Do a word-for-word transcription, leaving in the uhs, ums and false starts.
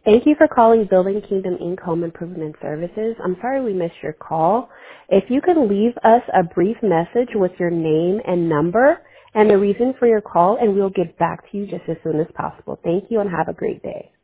Thank you for calling Building Kingdom Incorporated. Home Improvement Services. I'm sorry we missed your call. If you could leave us a brief message with your name and number and the reason for your call, and we'll get back to you just as soon as possible. Thank you and have a great day.